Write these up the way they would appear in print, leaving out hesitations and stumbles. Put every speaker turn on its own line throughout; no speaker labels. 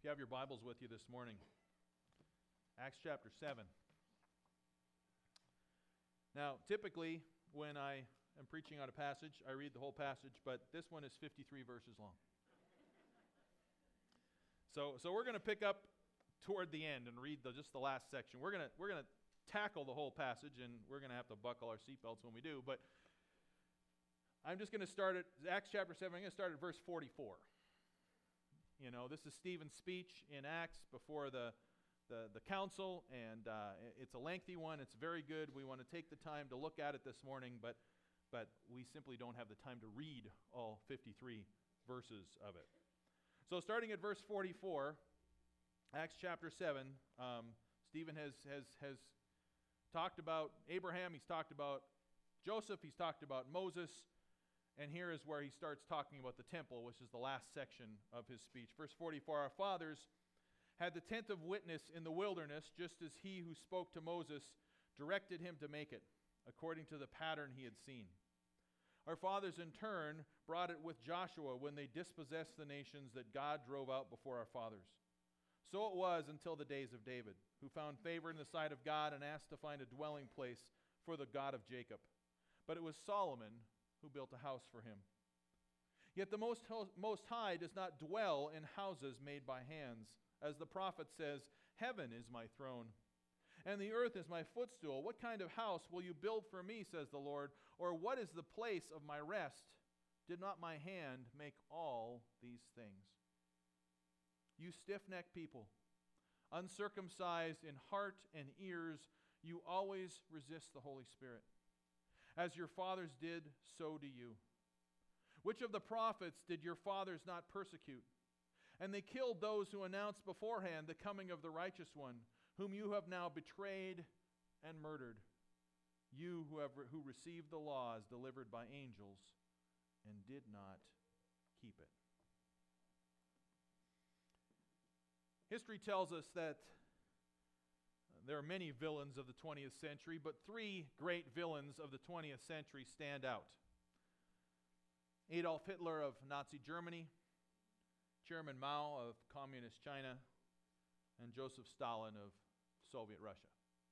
If you have your Bibles with you this morning, Acts chapter 7. Now, typically, when I am preaching on a passage, I read the whole passage, but this one is 53 verses long. So we're going to pick up toward the end and read just the last section. We're going to tackle the whole passage, and we're going to have to buckle our seatbelts when we do, but I'm just going to start at Acts chapter 7. I'm going to start at verse 44. You know, this is Stephen's speech in Acts before the council, and it's a lengthy one. It's very good. We want to take the time to look at it this morning, but we simply don't have the time to read all 53 verses of it. So starting at verse 44, Acts chapter 7, Stephen has talked about Abraham, he's talked about Joseph, he's talked about Moses, and here is where he starts talking about the temple, which is the last section of his speech. Verse 44, our fathers had the tent of witness in the wilderness, just as he who spoke to Moses directed him to make it, according to the pattern he had seen. Our fathers in turn brought it with Joshua when they dispossessed the nations that God drove out before our fathers. So it was until the days of David, who found favor in the sight of God and asked to find a dwelling place for the God of Jacob. But it was Solomon who built a house for him. Yet the Most High does not dwell in houses made by hands. As the prophet says, heaven is my throne, and the earth is my footstool. What kind of house will you build for me, says the Lord? Or what is the place of my rest? Did not my hand make all these things? You stiff-necked people, uncircumcised in heart and ears, you always resist the Holy Spirit. As your fathers did, so do you. Which of the prophets did your fathers not persecute? And they killed those who announced beforehand the coming of the righteous one, whom you have now betrayed and murdered. You who received the laws delivered by angels and did not keep it. History tells us that there are many villains of the 20th century, but three great villains of the 20th century stand out. Adolf Hitler of Nazi Germany, Chairman Mao of Communist China, and Joseph Stalin of Soviet Russia.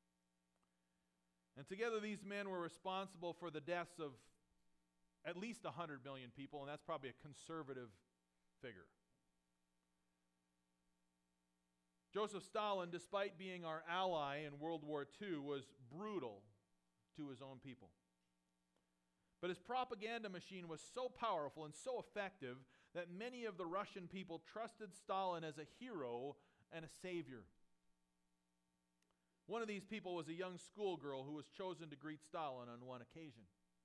And together these men were responsible for the deaths of at least 100 million people, and that's probably a conservative figure. Joseph Stalin, despite being our ally in World War II, was brutal to his own people. But his propaganda machine was so powerful and so effective that many of the Russian people trusted Stalin as a hero and a savior. One of these people was a young schoolgirl who was chosen to greet Stalin on one occasion.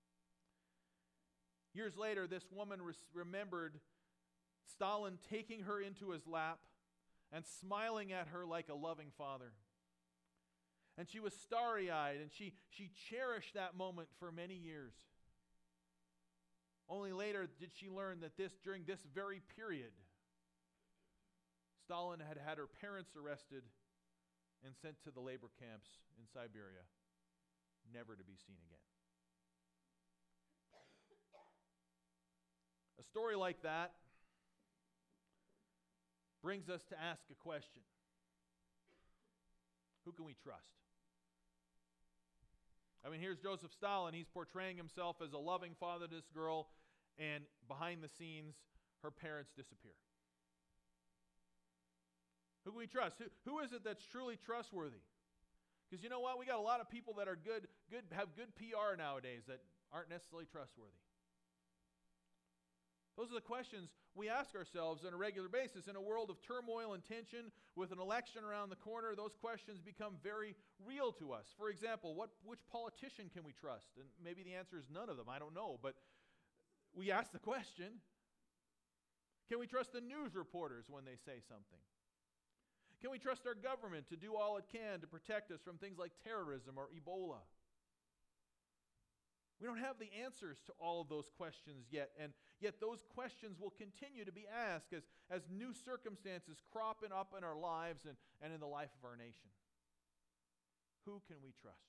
Years later, this woman remembered Stalin taking her into his lap and smiling at her like a loving father. And she was starry-eyed, and she cherished that moment for many years. Only later did she learn that during this very period, Stalin had had her parents arrested and sent to the labor camps in Siberia, never to be seen again. A story like that brings us to ask a question. Who can we trust? I mean, here's Joseph Stalin. He's portraying himself as a loving father to this girl, and behind the scenes, her parents disappear. Who can we trust? Who is it that's truly trustworthy? Because you know what? We got a lot of people that are good, have good PR nowadays that aren't necessarily trustworthy. Those are the questions we ask ourselves on a regular basis. In a world of turmoil and tension, with an election around the corner, those questions become very real to us. For example, which politician can we trust? And maybe the answer is none of them. I don't know. But we ask the question, can we trust the news reporters when they say something? Can we trust our government to do all it can to protect us from things like terrorism or Ebola? We don't have the answers to all of those questions yet, and yet those questions will continue to be asked as new circumstances cropping up in our lives and in the life of our nation. Who can we trust?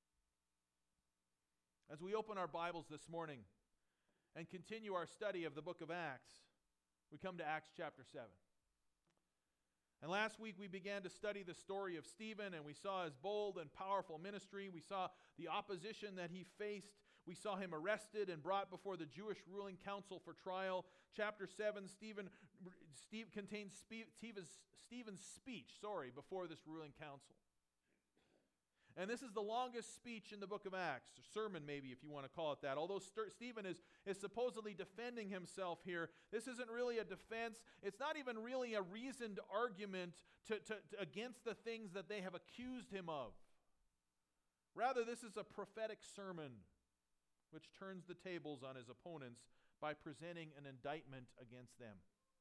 As we open our Bibles this morning and continue our study of the book of Acts, we come to Acts chapter 7. And last week we began to study the story of Stephen, and we saw his bold and powerful ministry. We saw the opposition that he faced. We saw him arrested and brought before the Jewish ruling council for trial. Chapter 7 contains Stephen's speech before this ruling council. And this is the longest speech in the book of Acts, or sermon maybe if you want to call it that. Although Stephen is supposedly defending himself here, this isn't really a defense. It's not even really a reasoned argument against the things that they have accused him of. Rather, this is a prophetic sermon which turns the tables on his opponents by presenting an indictment against them.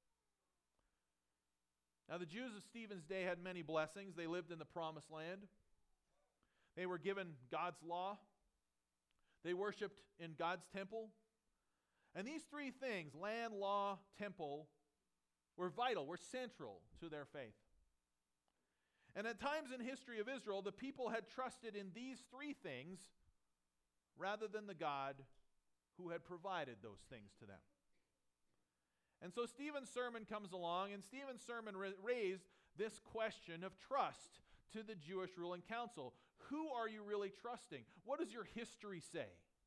Now, the Jews of Stephen's day had many blessings. They lived in the promised land. They were given God's law. They worshiped in God's temple. And these three things, land, law, temple, were vital, were central to their faith. And at times in history of Israel, the people had trusted in these three things rather than the God who had provided those things to them. And so Stephen's sermon comes along, and Stephen's sermon raised this question of trust to the Jewish ruling council. Who are you really trusting? What does your history say?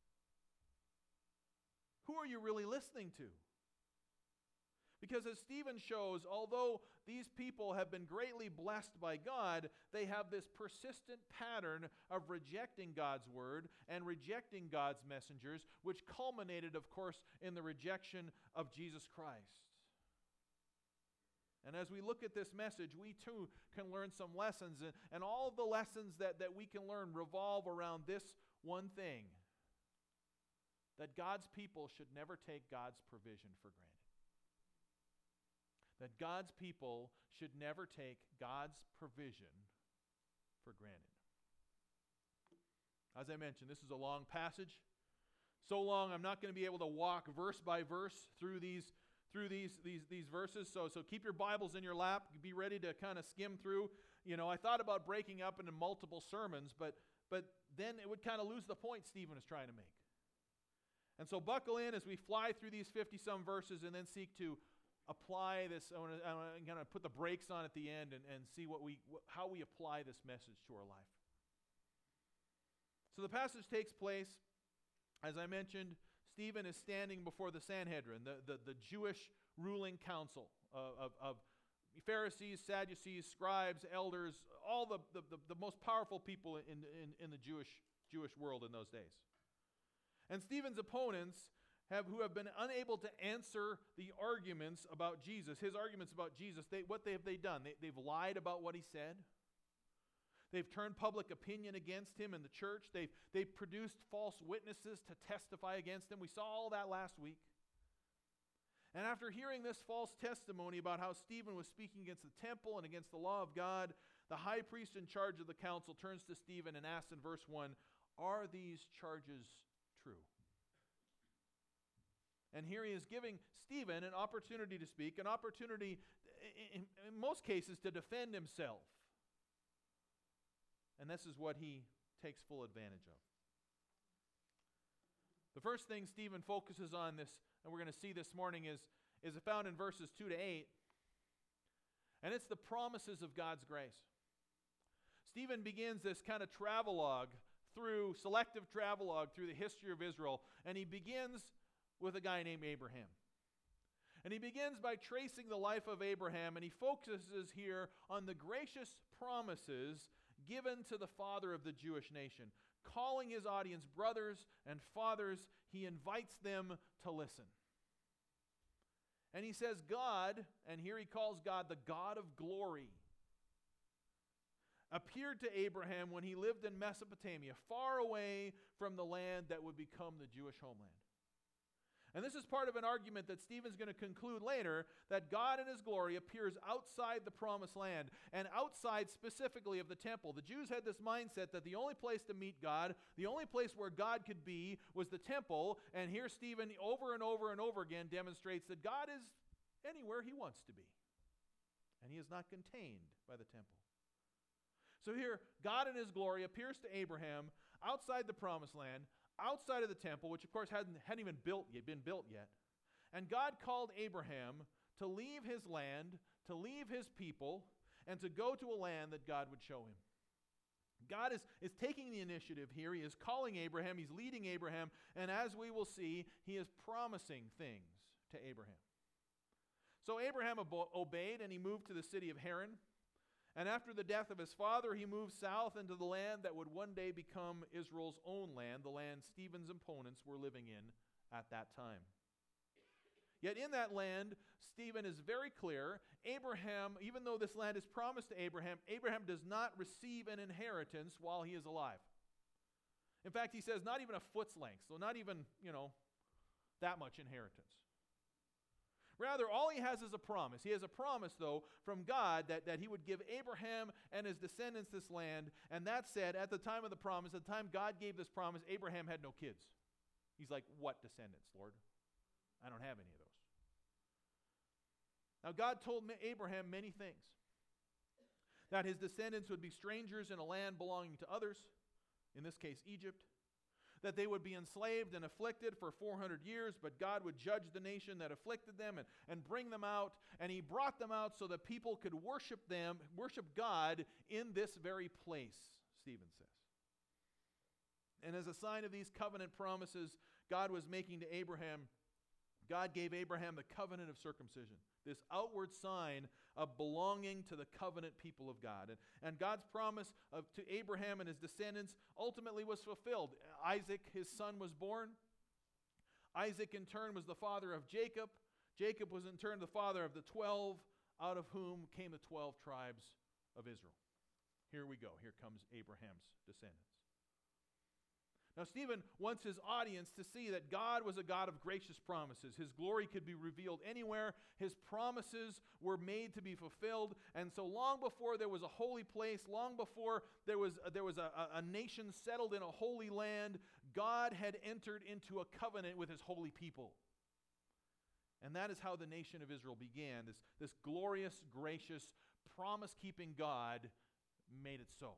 Who are you really listening to? Because as Stephen shows, although these people have been greatly blessed by God, they have this persistent pattern of rejecting God's word and rejecting God's messengers, which culminated, of course, in the rejection of Jesus Christ. And as we look at this message, we too can learn some lessons. And all of the lessons that we can learn revolve around this one thing: that God's people should never take God's provision for granted. That God's people should never take God's provision for granted. As I mentioned, this is a long passage. So long, I'm not going to be able to walk verse by verse through these verses. So keep your Bibles in your lap. Be ready to kind of skim through. I thought about breaking up into multiple sermons, but then it would kind of lose the point Stephen is trying to make. And so buckle in as we fly through these 50-some verses and then seek to apply this. I'm going to put the brakes on at the end and see how we apply this message to our life. So the passage takes place, as I mentioned, Stephen is standing before the Sanhedrin, the Jewish ruling council of Pharisees, Sadducees, scribes, elders, all the most powerful people in the Jewish world in those days. And Stephen's opponents who have been unable to answer the arguments about Jesus, his arguments about Jesus, what have they done? They've lied about what he said. They've turned public opinion against him in the church. They've produced false witnesses to testify against him. We saw all that last week. And after hearing this false testimony about how Stephen was speaking against the temple and against the law of God, the high priest in charge of the council turns to Stephen and asks in verse 1, "Are these charges true?" And here he is giving Stephen an opportunity to speak, an opportunity, in most cases, to defend himself. And this is what he takes full advantage of. The first thing Stephen focuses on this, and we're going to see this morning, is found in verses 2 to 8. And it's the promises of God's grace. Stephen begins this kind of selective travelogue through the history of Israel, and he begins with a guy named Abraham. And he begins by tracing the life of Abraham, and he focuses here on the gracious promises given to the father of the Jewish nation. Calling his audience brothers and fathers, he invites them to listen. And he says God, and here he calls God the God of glory, appeared to Abraham when he lived in Mesopotamia, far away from the land that would become the Jewish homeland. And this is part of an argument that Stephen's going to conclude later, that God in his glory appears outside the promised land and outside specifically of the temple. The Jews had this mindset that the only place to meet God, the only place where God could be, was the temple. And here Stephen over and over and over again demonstrates that God is anywhere he wants to be. And he is not contained by the temple. So here, God in his glory appears to Abraham outside the promised land, outside of the temple, which of course hadn't even been built yet. And God called Abraham to leave his land, to leave his people, and to go to a land that God would show him. God is taking the initiative here. He is calling Abraham. He's leading Abraham. And as we will see, he is promising things to Abraham. So Abraham obeyed, and he moved to the city of Haran. And after the death of his father, he moved south into the land that would one day become Israel's own land, the land Stephen's opponents were living in at that time. Yet in that land, Stephen is very clear, Abraham, even though this land is promised to Abraham, Abraham does not receive an inheritance while he is alive. In fact, he says not even a foot's length, so not even, that much inheritance. Rather, all he has is a promise. He has a promise, though, from God that he would give Abraham and his descendants this land. And that said, at the time of the promise, at the time God gave this promise, Abraham had no kids. He's like, what descendants, Lord? I don't have any of those. Now, God told Abraham many things. That his descendants would be strangers in a land belonging to others, in this case, Egypt. That they would be enslaved and afflicted for 400 years, but God would judge the nation that afflicted them and bring them out. And he brought them out so that people could worship God in this very place, Stephen says. And as a sign of these covenant promises God was making to Abraham, God gave Abraham the covenant of circumcision, this outward sign of belonging to the covenant people of God. And God's promise to Abraham and his descendants ultimately was fulfilled. Isaac, his son, was born. Isaac, in turn, was the father of Jacob. Jacob was, in turn, the father of the 12, out of whom came the 12 tribes of Israel. Here we go. Here comes Abraham's descendants. Now, Stephen wants his audience to see that God was a God of gracious promises. His glory could be revealed anywhere. His promises were made to be fulfilled. And so long before there was a holy place, long before there was a nation settled in a holy land, God had entered into a covenant with his holy people. And that is how the nation of Israel began. This glorious, gracious, promise-keeping God made it so.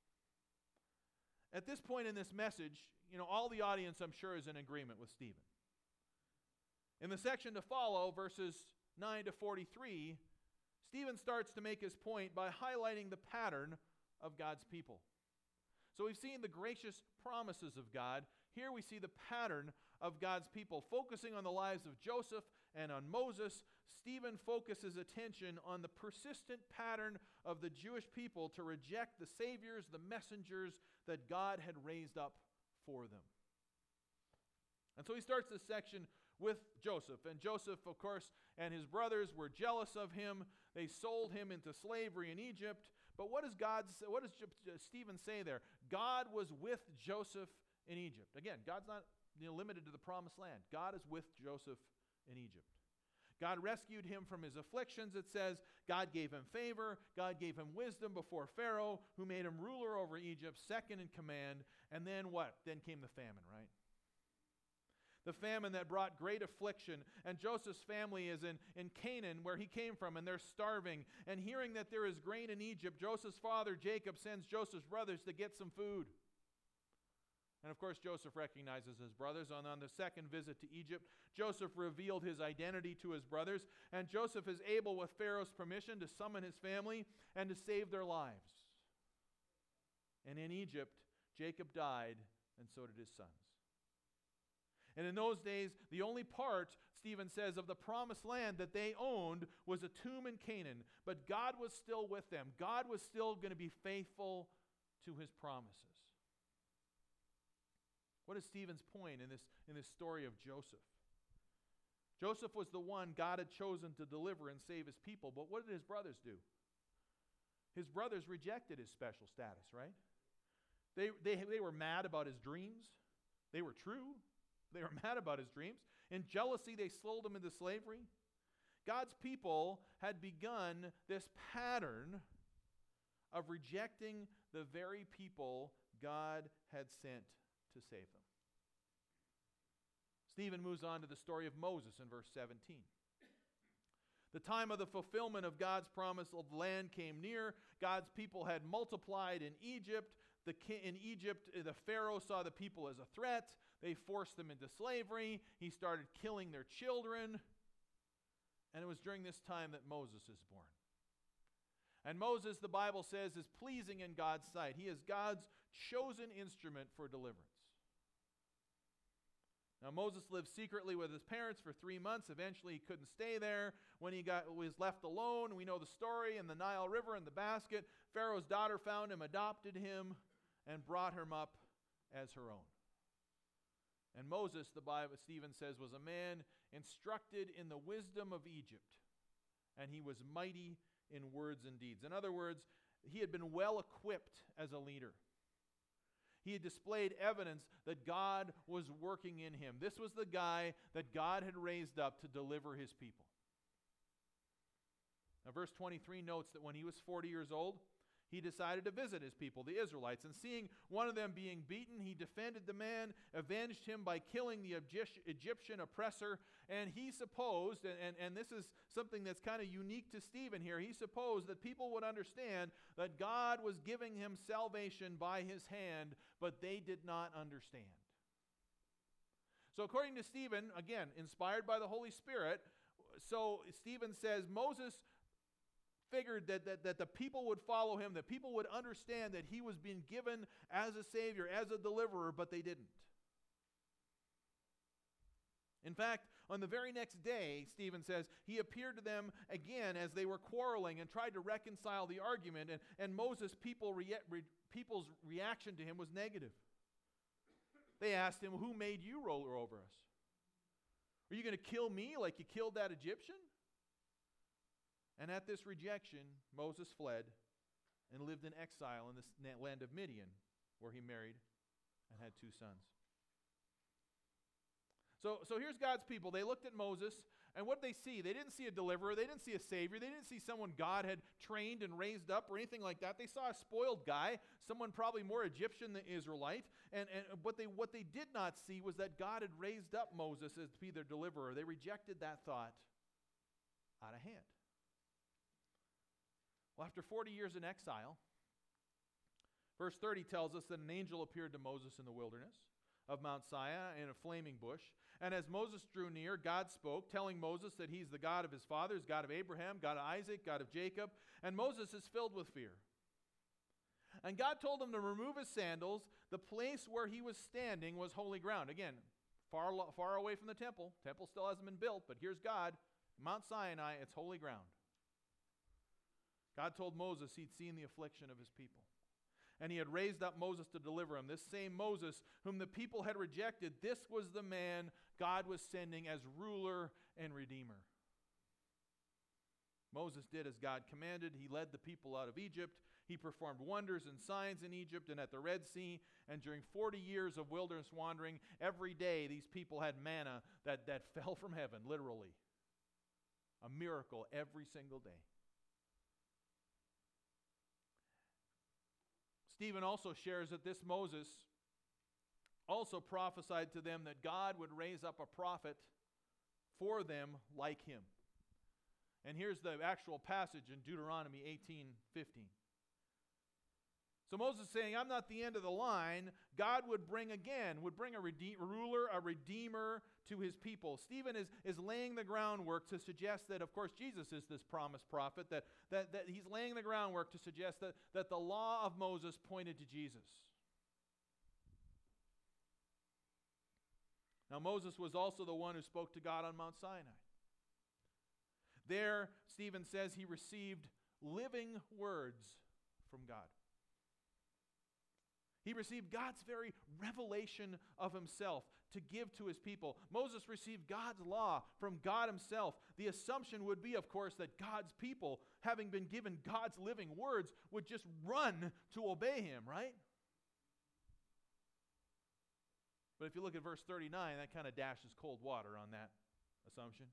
At this point in this message, all the audience, I'm sure, is in agreement with Stephen. In the section to follow, verses 9 to 43, Stephen starts to make his point by highlighting the pattern of God's people. So we've seen the gracious promises of God. Here we see the pattern of God's people. Focusing on the lives of Joseph and on Moses, Stephen focuses attention on the persistent pattern of the Jewish people to reject the saviors, the messengers that God had raised up for them. And so he starts this section with Joseph. And Joseph, of course, and his brothers were jealous of him. They sold him into slavery in Egypt. But what does Stephen say there? God was with Joseph in Egypt. Again, God's not limited to the promised land. God is with Joseph in Egypt. God rescued him from his afflictions, it says. God gave him favor. God gave him wisdom before Pharaoh, who made him ruler over Egypt, second in command. And then what? Then came the famine, right? The famine that brought great affliction. And Joseph's family is in Canaan, where he came from, and they're starving. And hearing that there is grain in Egypt, Joseph's father, Jacob, sends Joseph's brothers to get some food. And of course, Joseph recognizes his brothers. On the second visit to Egypt, Joseph revealed his identity to his brothers. And Joseph is able, with Pharaoh's permission, to summon his family and to save their lives. And in Egypt, Jacob died, and so did his sons. And in those days, the only part, Stephen says, of the promised land that they owned was a tomb in Canaan. But God was still with them. God was still going to be faithful to his promises. What is Stephen's point in this story of Joseph? Joseph was the one God had chosen to deliver and save his people. But what did his brothers do? His brothers rejected his special status, right? They were mad about his dreams. They were true. They were mad about his dreams. In jealousy, they sold him into slavery. God's people had begun this pattern of rejecting the very people God had sent to save them. Stephen moves on to the story of Moses in verse 17. The time of the fulfillment of God's promise of land came near. God's people had multiplied in Egypt. In Egypt, the Pharaoh saw the people as a threat. They forced them into slavery. He started killing their children. And it was during this time that Moses is born. And Moses, the Bible says, is pleasing in God's sight. He is God's chosen instrument for deliverance. Now Moses lived secretly with his parents for 3 months. Eventually he couldn't stay there. When he was left alone, we know the story, in the Nile River in the basket, Pharaoh's daughter found him, adopted him, and brought him up as her own. And Moses, the Bible, Stephen says, was a man instructed in the wisdom of Egypt, and he was mighty in words and deeds. In other words, he had been well equipped as a leader. He had displayed evidence that God was working in him. This was the guy that God had raised up to deliver his people. Now, verse 23 notes that when he was 40 years old, he decided to visit his people, the Israelites. And seeing one of them being beaten, he defended the man, avenged him by killing the Egyptian oppressor. And he supposed, and this is something that's kind of unique to Stephen here, he supposed that people would understand that God was giving him salvation by his hand, but they did not understand. So according to Stephen, again, inspired by the Holy Spirit, so Stephen says Moses figured that the people would follow him, that people would understand that he was being given as a Savior, as a deliverer, but they didn't. In fact, on the very next day, Stephen says, he appeared to them again as they were quarreling and tried to reconcile the argument, and Moses' people's reaction to him was negative. They asked him, "Who made you ruler over us? Are you going to kill me like you killed that Egyptian?" And at this rejection, Moses fled and lived in exile in the land of Midian, where he married and had 2 sons. So here's God's people. They looked at Moses, and what did they see? They didn't see a deliverer. They didn't see a savior. They didn't see someone God had trained and raised up or anything like that. They saw a spoiled guy, someone probably more Egyptian than Israelite. And what they did not see was that God had raised up Moses as to be their deliverer. They rejected that thought out of hand. Well, after 40 years in exile, verse 30 tells us that an angel appeared to Moses in the wilderness of Mount Sinai in a flaming bush. And as Moses drew near, God spoke, telling Moses that he's the God of his fathers, God of Abraham, God of Isaac, God of Jacob. And Moses is filled with fear. And God told him to remove his sandals. The place where he was standing was holy ground. Again, far away from the temple. Temple still hasn't been built, but here's God. Mount Sinai, it's holy ground. God told Moses he'd seen the affliction of his people, and he had raised up Moses to deliver him. This same Moses whom the people had rejected, this was the man God was sending as ruler and redeemer. Moses did as God commanded. He led the people out of Egypt. He performed wonders and signs in Egypt and at the Red Sea. And during 40 years of wilderness wandering, every day these people had manna that fell from heaven, literally. A miracle every single day. Stephen also shares that this Moses also prophesied to them that God would raise up a prophet for them like him. And here's the actual passage in Deuteronomy 18:15. So Moses is saying, I'm not the end of the line. God would bring a ruler, a redeemer to his people. Stephen is laying the groundwork to suggest that, of course, Jesus is this promised prophet, that he's laying the groundwork to suggest that the law of Moses pointed to Jesus. Now, Moses was also the one who spoke to God on Mount Sinai. There, Stephen says, he received living words from God. He received God's very revelation of himself to give to his people. Moses received God's law from God himself. The assumption would be, of course, that God's people, having been given God's living words, would just run to obey him, right? But if you look at verse 39, that kind of dashes cold water on that assumption.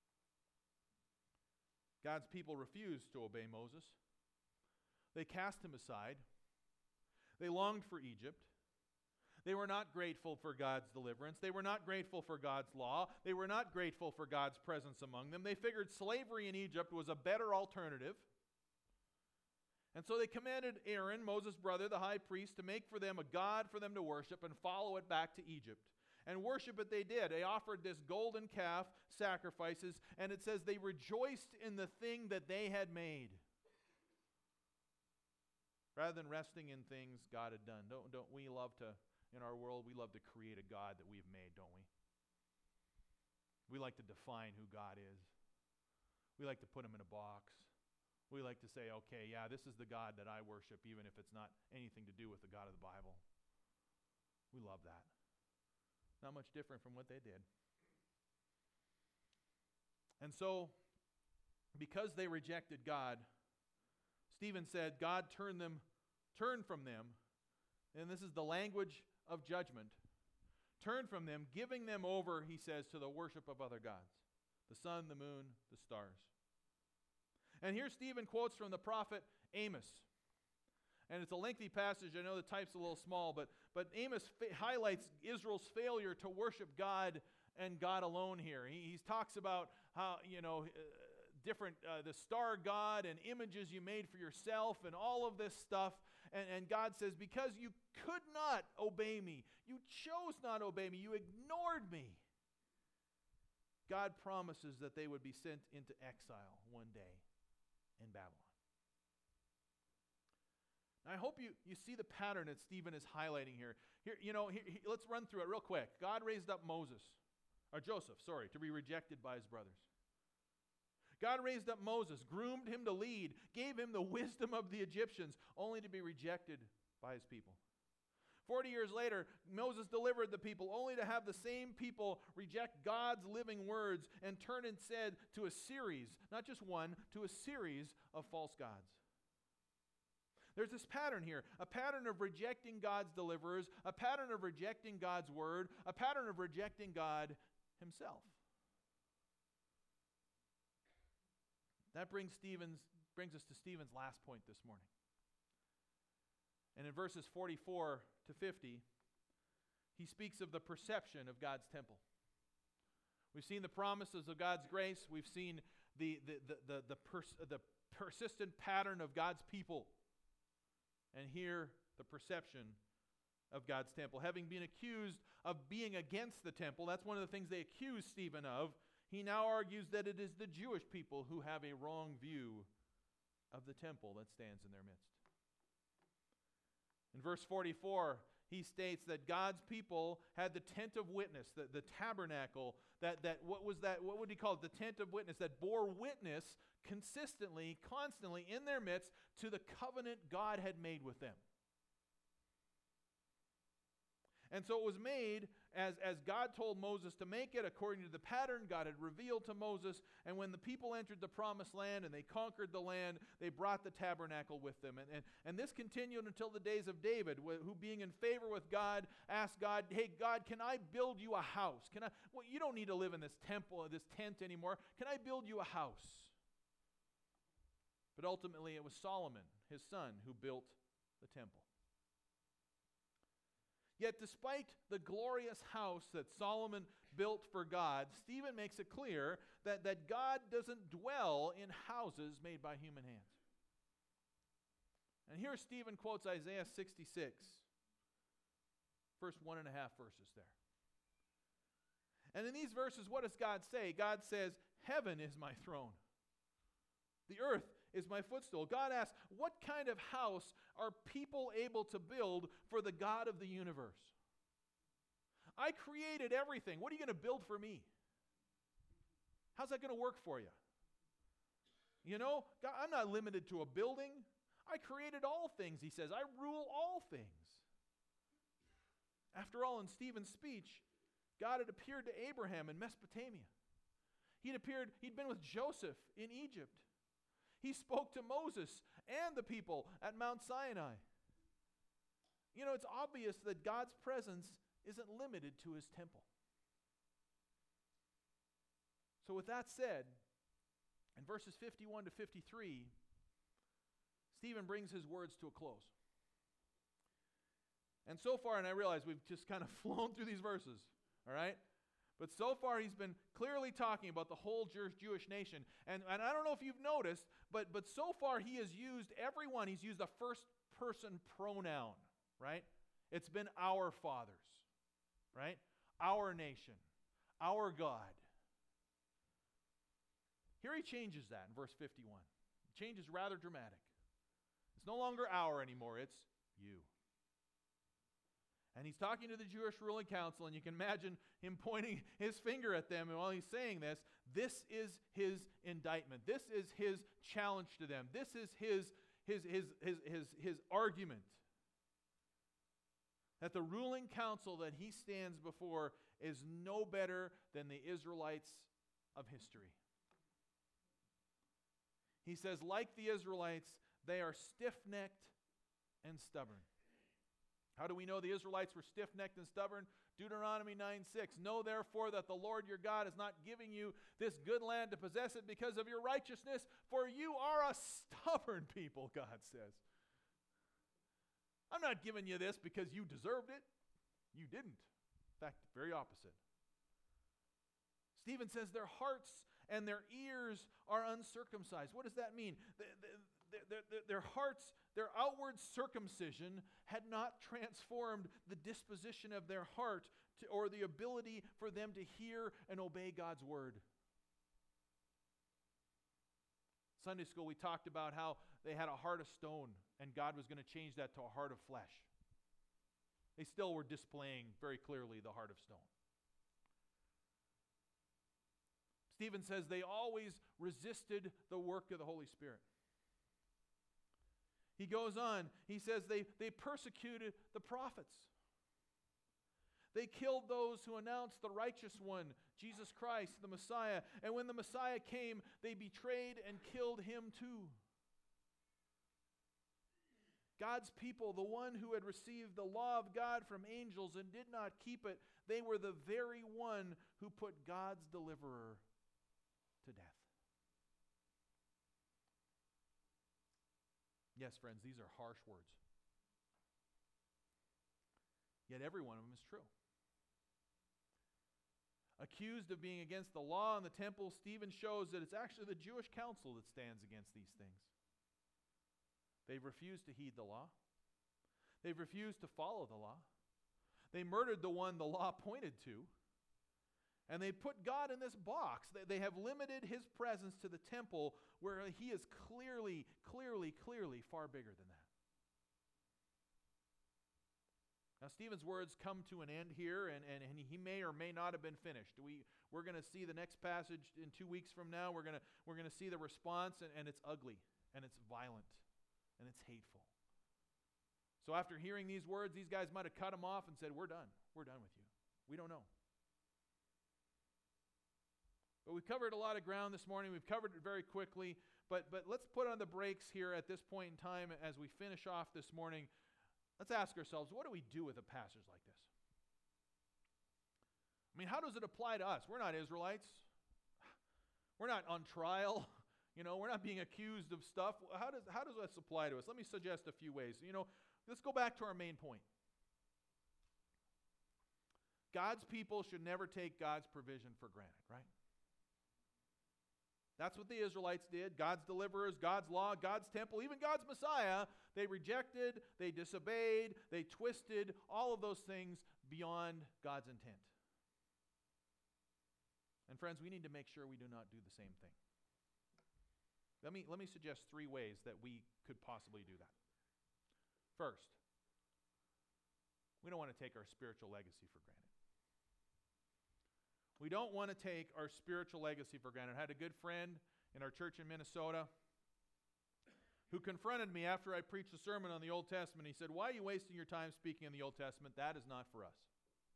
God's people refused to obey Moses. They cast him aside. They longed for Egypt. They were not grateful for God's deliverance. They were not grateful for God's law. They were not grateful for God's presence among them. They figured slavery in Egypt was a better alternative. And so they commanded Aaron, Moses' brother, the high priest, to make for them a god for them to worship and follow it back to Egypt. And worship it they did. They offered this golden calf sacrifices, and it says they rejoiced in the thing that they had made. Rather than resting in things God had done. Don't we love to, in our world, we love to create a God that we've made, don't we? We like to define who God is. We like to put him in a box. We like to say, okay, yeah, this is the God that I worship, even if it's not anything to do with the God of the Bible. We love that. Not much different from what they did. And so, because they rejected God, Stephen said, God turned from them, and this is the language of judgment, turned from them, giving them over, he says, to the worship of other gods, the sun, the moon, the stars. And here Stephen quotes from the prophet Amos. And it's a lengthy passage. I know the type's a little small, but Amos highlights Israel's failure to worship God and God alone here. He talks about how, different, the star god and images you made for yourself and all of this stuff. And God says, because you could not obey me, you chose not to obey me, you ignored me, God promises that they would be sent into exile one day in Babylon. Now, I hope you see the pattern that Stephen is highlighting here. Let's run through it real quick. God raised up Joseph, to be rejected by his brothers. God raised up Moses, groomed him to lead, gave him the wisdom of the Egyptians, only to be rejected by his people. 40 years later, Moses delivered the people, only to have the same people reject God's living words and turn instead to a series, not just one, to a series of false gods. There's this pattern here, a pattern of rejecting God's deliverers, a pattern of rejecting God's word, a pattern of rejecting God himself. That brings us to Stephen's last point this morning. And in verses 44 to 50, he speaks of the perception of God's temple. We've seen the promises of God's grace. We've seen the persistent pattern of God's people. And here, the perception of God's temple. Having been accused of being against the temple, that's one of the things they accuse Stephen of. He now argues that it is the Jewish people who have a wrong view of the temple that stands in their midst. In verse 44, he states that God's people had the tent of witness, the tabernacle, what would he call it? The tent of witness that bore witness consistently, constantly in their midst to the covenant God had made with them. And so it was made as God told Moses to make it according to the pattern God had revealed to Moses. And when the people entered the promised land and they conquered the land, they brought the tabernacle with them. And this continued until the days of David, who being in favor with God, asked God, hey, God, can I build you a house? You don't need to live in this temple, this tent anymore. Can I build you a house? But ultimately it was Solomon, his son, who built the temple. Yet despite the glorious house that Solomon built for God, Stephen makes it clear that God doesn't dwell in houses made by human hands. And here Stephen quotes Isaiah 66, first 1.5 verses there. And in these verses, what does God say? God says, heaven is my throne. The earth is my footstool. God asks, what kind of house are people able to build for the God of the universe? I created everything. What are you going to build for me? How's that going to work for you? God, I'm not limited to a building. I created all things, he says. I rule all things. After all, in Stephen's speech, God had appeared to Abraham in Mesopotamia. He'd been with Joseph in Egypt. He spoke to Moses and the people at Mount Sinai. It's obvious that God's presence isn't limited to his temple. So with that said, in verses 51 to 53, Stephen brings his words to a close. And so far, and I realize we've just kind of flown through these verses, all right? But so far, he's been clearly talking about the whole Jewish nation. And I don't know if you've noticed, but so far he has used everyone. He's used a first-person pronoun, right? It's been our fathers, right? Our nation, our God. Here he changes that in verse 51. Change is rather dramatic. It's no longer our anymore, it's you. And he's talking to the Jewish ruling council, and you can imagine him pointing his finger at them, and while he's saying this is his indictment. This is his challenge to them. This is his argument. That the ruling council that he stands before is no better than the Israelites of history. He says, like the Israelites, they are stiff-necked and stubborn. How do we know the Israelites were stiff-necked and stubborn? Deuteronomy 9:6. Know therefore that the Lord your God is not giving you this good land to possess it because of your righteousness, for you are a stubborn people, God says. I'm not giving you this because you deserved it. You didn't. In fact, very opposite. Stephen says their hearts and their ears are uncircumcised. What does that mean? Their hearts, their outward circumcision had not transformed the disposition of their heart or the ability for them to hear and obey God's word. Sunday school, we talked about how they had a heart of stone and God was going to change that to a heart of flesh. They still were displaying very clearly the heart of stone. Stephen says they always resisted the work of the Holy Spirit. He goes on, he says they persecuted the prophets. They killed those who announced the righteous one, Jesus Christ, the Messiah. And when the Messiah came, they betrayed and killed him too. God's people, the one who had received the law of God from angels and did not keep it, they were the very one who put God's deliverer to death. Yes, friends, these are harsh words. Yet every one of them is true. Accused of being against the law and the temple, Stephen shows that it's actually the Jewish council that stands against these things. They've refused to heed the law. They've refused to follow the law. They murdered the one the law pointed to. And they put God in this box. They have limited his presence to the temple where he is clearly far bigger than that. Now, Stephen's words come to an end here, and he may or may not have been finished. We're going to see the next passage in 2 weeks from now. We're going to see the response, and it's ugly, and it's violent, and it's hateful. So after hearing these words, these guys might have cut him off and said, we're done. We're done with you. We don't know. But we've covered a lot of ground this morning. We've covered it very quickly. But let's put on the brakes here at this point in time as we finish off this morning. Let's ask ourselves, what do we do with a passage like this? I mean, how does it apply to us? We're not Israelites. We're not on trial. We're not being accused of stuff. How does this apply to us? Let me suggest a few ways. Let's go back to our main point. God's people should never take God's provision for granted, right? That's what the Israelites did. God's deliverers, God's law, God's temple, even God's Messiah, they rejected, they disobeyed, they twisted, all of those things beyond God's intent. And friends, we need to make sure we do not do the same thing. Let me suggest 3 ways that we could possibly do that. First, we don't want to take our spiritual legacy for granted. We don't want to take our spiritual legacy for granted. I had a good friend in our church in Minnesota who confronted me after I preached a sermon on the Old Testament. He said, "Why are you wasting your time speaking on the Old Testament? That is not for us."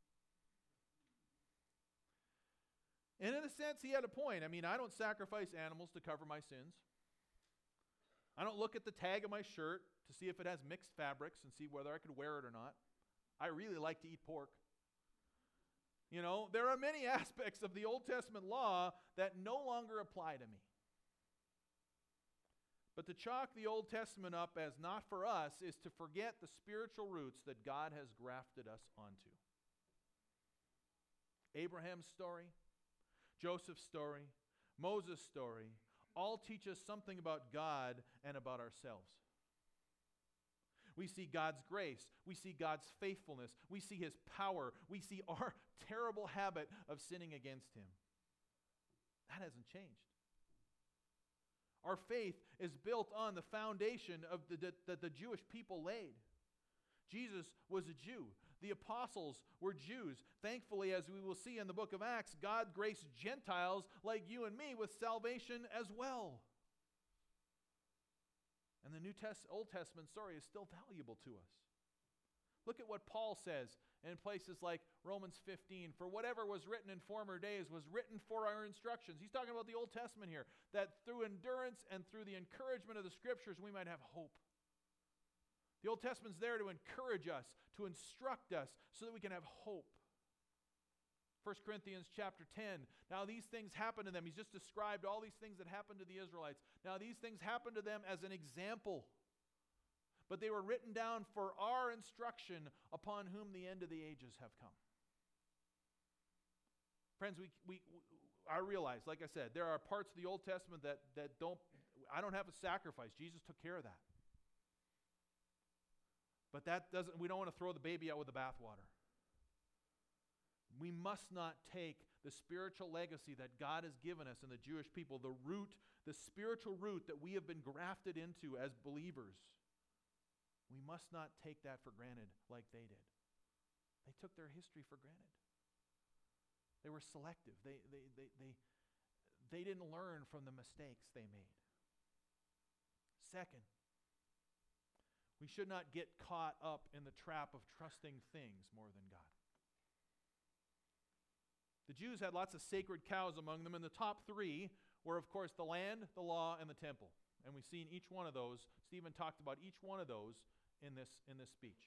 And in a sense, he had a point. I mean, I don't sacrifice animals to cover my sins. I don't look at the tag of my shirt to see if it has mixed fabrics and see whether I could wear it or not. I really like to eat pork. There are many aspects of the Old Testament law that no longer apply to me. But to chalk the Old Testament up as not for us is to forget the spiritual roots that God has grafted us onto. Abraham's story, Joseph's story, Moses' story, all teach us something about God and about ourselves. We see God's grace. We see God's faithfulness. We see his power. We see our terrible habit of sinning against him. That hasn't changed. Our faith is built on the foundation of that the Jewish people laid. Jesus was a Jew. The apostles were Jews. Thankfully, as we will see in the book of Acts, God graced Gentiles like you and me with salvation as well. And the Old Testament story is still valuable to us. Look at what Paul says in places like Romans 15. For whatever was written in former days was written for our instructions. He's talking about the Old Testament here. That through endurance and through the encouragement of the Scriptures, we might have hope. The Old Testament's there to encourage us, to instruct us, so that we can have hope. 1 Corinthians chapter 10. Now these things happened to them. He's just described all these things that happened to the Israelites. Now these things happened to them as an example. But they were written down for our instruction, upon whom the end of the ages have come. Friends, I realize, like I said, there are parts of the Old Testament that I don't have to sacrifice. Jesus took care of that. But we don't want to throw the baby out with the bathwater. We must not take the spiritual legacy that God has given us in the Jewish people, the spiritual root that we have been grafted into as believers. We must not take that for granted like they did. They took their history for granted. They were selective. They didn't learn from the mistakes they made. Second, we should not get caught up in the trap of trusting things more than God. The Jews had lots of sacred cows among them, and the top three were, of course, the land, the law, and the temple. And we've seen each one of those. Stephen talked about each one of those in this speech.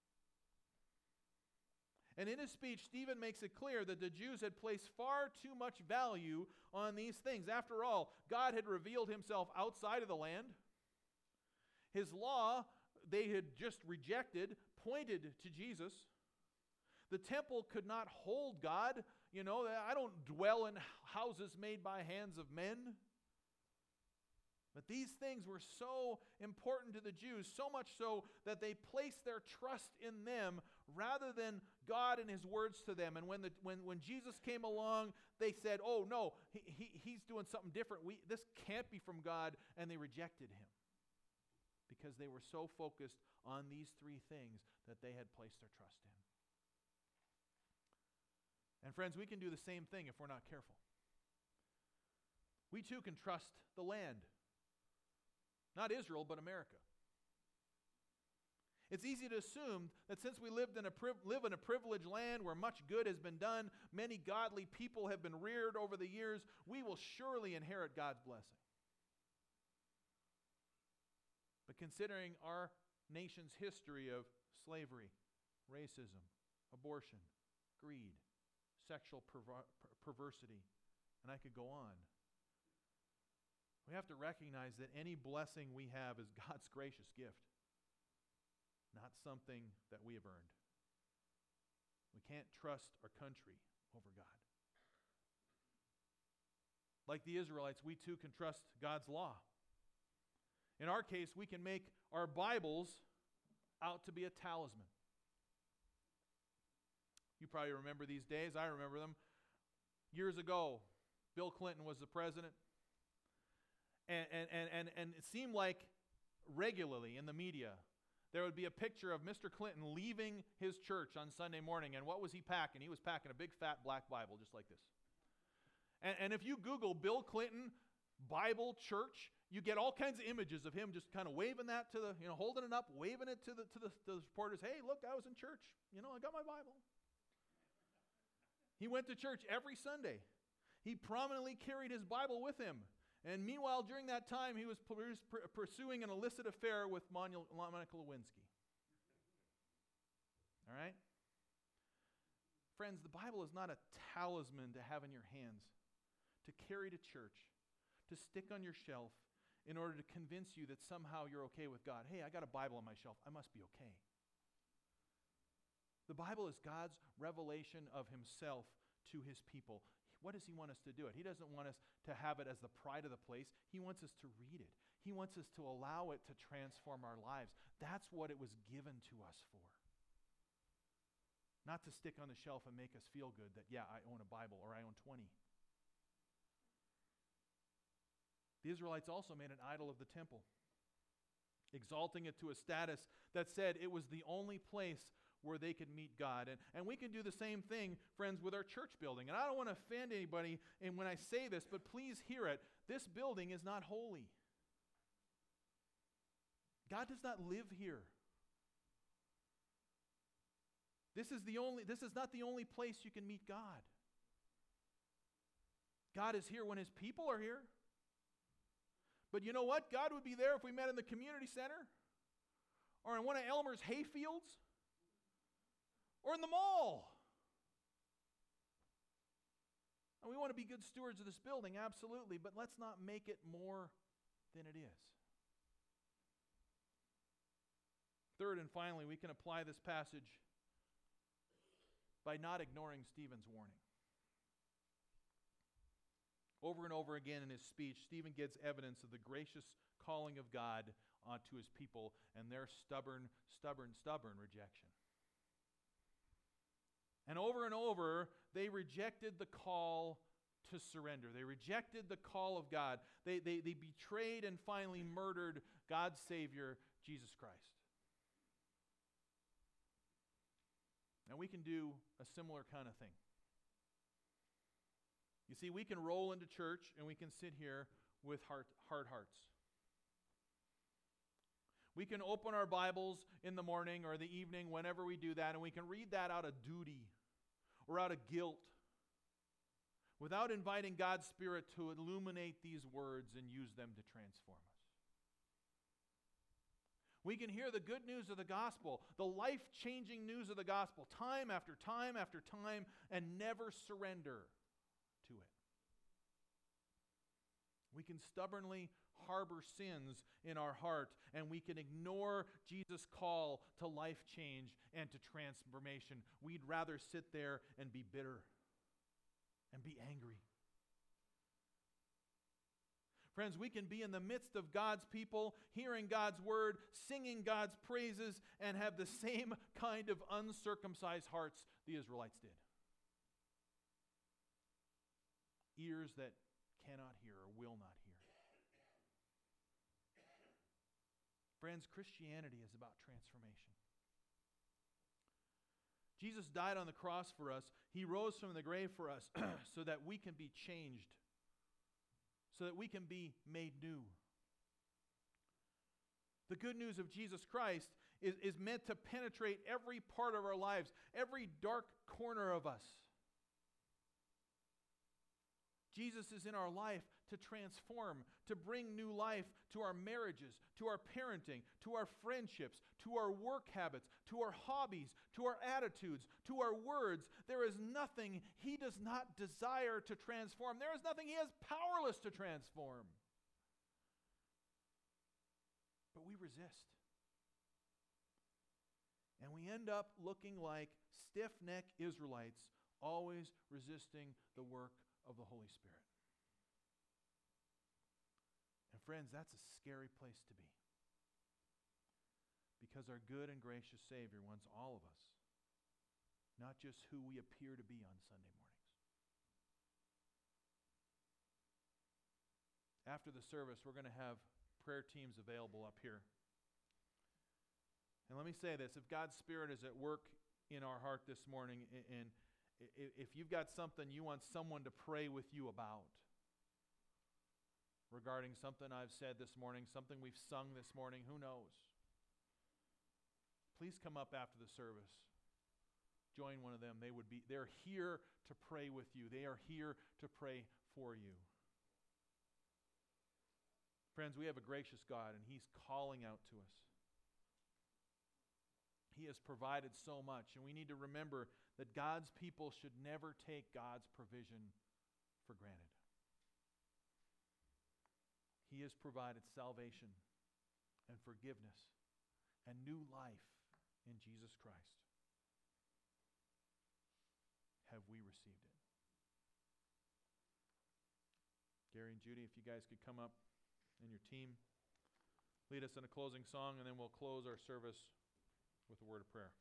And in his speech, Stephen makes it clear that the Jews had placed far too much value on these things. After all, God had revealed himself outside of the land. His law, they had just rejected, pointed to Jesus. The temple could not hold God. I don't dwell in houses made by hands of men. But these things were so important to the Jews, so much so that they placed their trust in them rather than God and his words to them. And when Jesus came along, they said, oh no, he's doing something different. This can't be from God, and they rejected him because they were so focused on these three things that they had placed their trust in. And friends, we can do the same thing if we're not careful. We too can trust the land. Not Israel, but America. It's easy to assume that since we live in a privileged land where much good has been done, many godly people have been reared over the years, we will surely inherit God's blessing. But considering our nation's history of slavery, racism, abortion, greed, sexual perversity, and I could go on, we have to recognize that any blessing we have is God's gracious gift, not something that we have earned. We can't trust our country over God. Like the Israelites, we too can trust God's law. In our case, we can make our Bibles out to be a talisman. You probably remember these days. I remember them. Years ago, Bill Clinton was the president. And it seemed like regularly in the media, there would be a picture of Mr. Clinton leaving his church on Sunday morning. And what was he packing? He was packing a big fat black Bible just like this. And if you Google Bill Clinton Bible church, you get all kinds of images of him just kind of waving that to holding it up, waving it to the reporters. Hey, look, I was in church. I got my Bible. He went to church every Sunday. He prominently carried his Bible with him. And meanwhile, during that time, he was pursuing an illicit affair with Monica Lewinsky. All right? Friends, the Bible is not a talisman to have in your hands, to carry to church, to stick on your shelf in order to convince you that somehow you're okay with God. Hey, I got a Bible on my shelf. I must be okay. The Bible is God's revelation of himself to his people. What does he want us to do it? He doesn't want us to have it as the pride of the place. He wants us to read it. He wants us to allow it to transform our lives. That's what it was given to us for. Not to stick on the shelf and make us feel good that, yeah, I own a Bible or I own 20. The Israelites also made an idol of the temple, exalting it to a status that said it was the only place where they could meet God. And we can do the same thing, friends, with our church building. And I don't want to offend anybody when I say this, but please hear it. This building is not holy. God does not live here. This is not the only place you can meet God. God is here when His people are here. But you know what? God would be there if we met in the community center, or in one of Elmer's hay fields, or in the mall. And we want to be good stewards of this building, absolutely, but let's not make it more than it is. Third and finally, we can apply this passage by not ignoring Stephen's warning. Over and over again in his speech, Stephen gives evidence of the gracious calling of God onto his people and their stubborn rejection. And over, they rejected the call to surrender. They rejected the call of God. They betrayed and finally murdered God's Savior, Jesus Christ. And we can do a similar kind of thing. You see, we can roll into church and we can sit here with hard hearts. We can open our Bibles in the morning or the evening, whenever we do that, and we can read that out of duty or out of guilt, without inviting God's Spirit to illuminate these words and use them to transform us. We can hear the good news of the gospel, the life-changing news of the gospel, time after time after time, and never surrender to it. We can stubbornly harbor sins in our heart, and we can ignore Jesus' call to life change and to transformation. We'd rather sit there and be bitter and be angry. Friends, we can be in the midst of God's people, hearing God's word, singing God's praises, and have the same kind of uncircumcised hearts the Israelites did. Ears that cannot hear or will not hear. Friends, Christianity is about transformation. Jesus died on the cross for us. He rose from the grave for us so that we can be changed, so that we can be made new. The good news of Jesus Christ is meant to penetrate every part of our lives, every dark corner of us. Jesus is in our life to transform, to bring new life to our marriages, to our parenting, to our friendships, to our work habits, to our hobbies, to our attitudes, to our words. There is nothing He does not desire to transform. There is nothing He is powerless to transform. But we resist. And we end up looking like stiff-necked Israelites, always resisting the work of the Holy Spirit. And friends, that's a scary place to be. Because our good and gracious Savior wants all of us, not just who we appear to be on Sunday mornings. After the service, we're going to have prayer teams available up here. And let me say this, if God's Spirit is at work in our heart this morning, and if you've got something you want someone to pray with you about, regarding something I've said this morning, something we've sung this morning, who knows? Please come up after the service. Join one of them. They're here to pray with you. They are here to pray for you. Friends, we have a gracious God, and He's calling out to us. He has provided so much, and we need to remember that God's people should never take God's provision for granted. He has provided salvation and forgiveness and new life in Jesus Christ. Have we received it? Gary and Judy, if you guys could come up and your team, lead us in a closing song, and then we'll close our service with a word of prayer.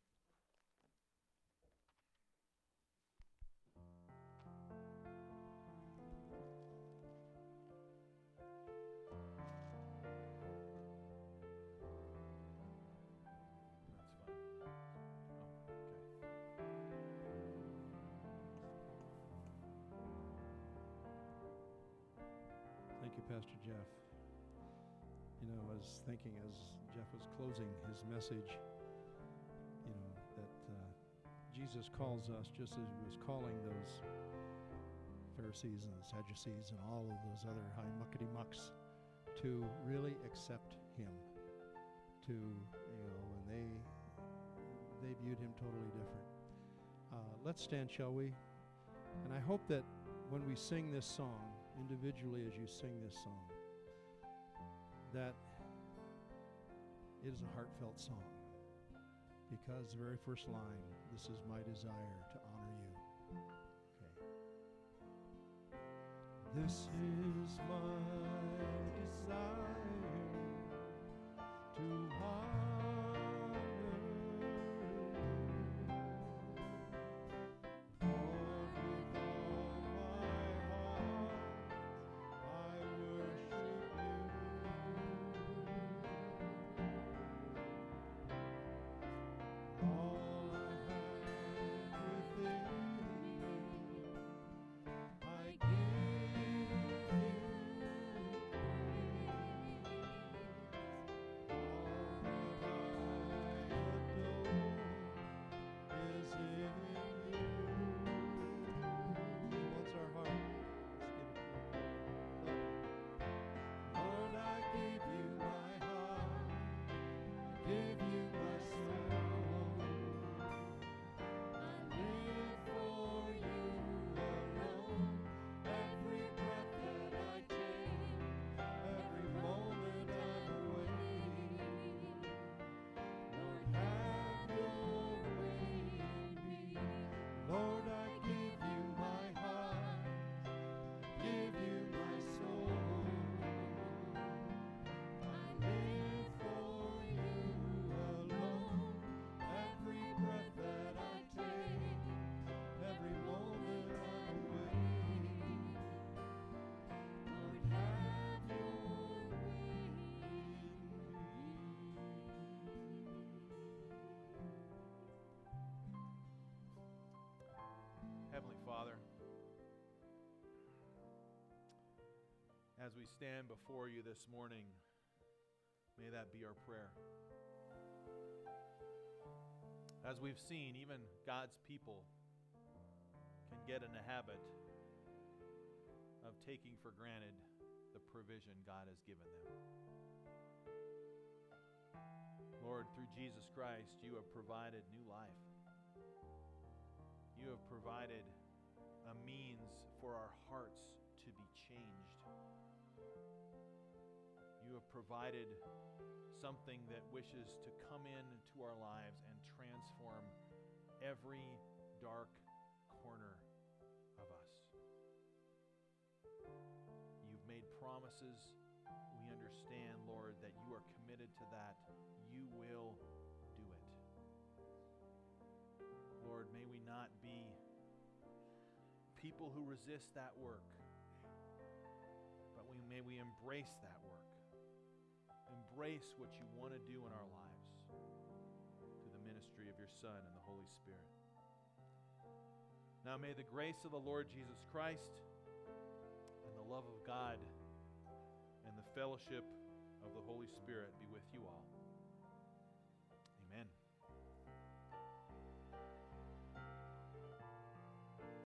Pastor Jeff. You know, I was thinking as Jeff was closing his message, you know, that Jesus calls us just as he was calling those Pharisees and the Sadducees and all of those other high muckety-mucks to really accept him. To, you know, and they viewed him totally different. Let's stand, shall we? And I hope that when we sing this song, individually as you sing this song, that it is a heartfelt song. Because the very first line, this is my desire to honor you. Okay. This is my desire to honor you. Lord, with all my heart, I worship you. All I have within me, I give you praise.
Heavenly Father, as we stand before you this morning, may that be our prayer. As we've seen, even God's people can get in a habit of taking for granted the provision God has given them. Lord, through Jesus Christ, you have provided new life. You have provided a means for our hearts to be changed. You have provided something that wishes to come into our lives and transform every dark corner of us. You've made promises. We understand, Lord, that you are committed to that. You will do it. Lord, may we not be people who resist that work, but may we embrace that work. Embrace what you want to do in our lives through the ministry of your Son and the Holy Spirit. Now may the grace of the Lord Jesus Christ and the love of God and the fellowship of the Holy Spirit be